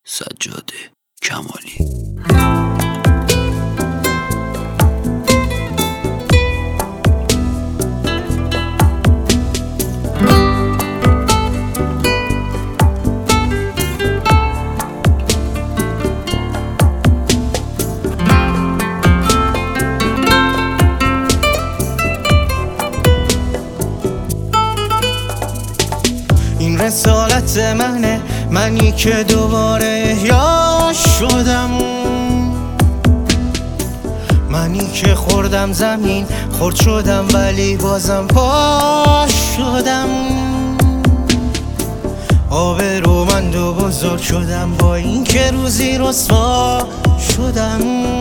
سجاد کمالی. این رسالت منه، منی که دوباره احیا شدم، منی که خوردم زمین، خورد شدم ولی بازم پا شدم. آبرومند و بزرگ شدم با این که روزی رسوا شدم.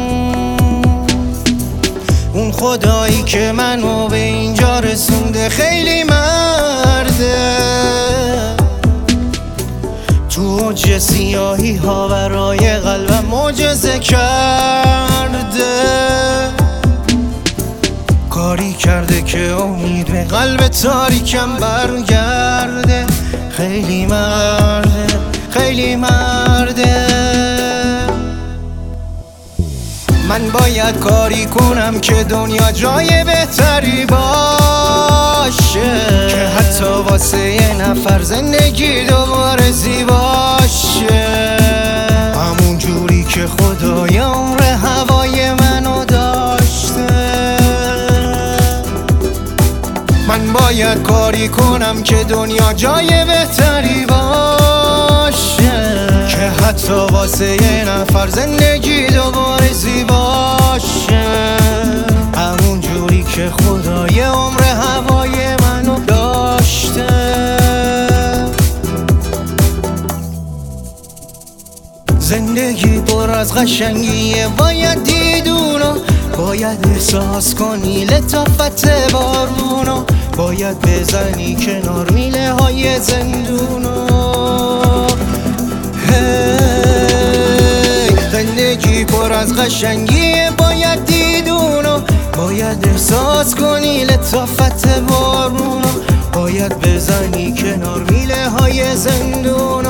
اون خدایی که منو به اینجا رسونده خیلی مرده، تو اوج سیاهی ها برای قلبم معجزه کرده. کاری کرده که امید به قلب تاریکم برگرده. خیلی مرده، خیلی مرده. من باید کاری کنم که دنیا جای بهتری باشه، که حتی واسه یه نفر زندگی دوباره زیباشه، همون جوری که خدای عمر هوای منو داشته. من باید کاری کنم که دنیا جای بهتری باشه، که حتی واسه یه نفر زندگی دوباره زیباشه، همون جوری که خدای عمر هوای منو داشته. زندگی پر از قشنگیه، باید دیدونو، باید احساس کنی لطافت بارونو، باید بزنی کنار میله های زندونو. زندگی پر از قشنگیه، باید دیدونو، باید احساس کنی لطافت بارونو، باید بزنی کنار میله های زندونو.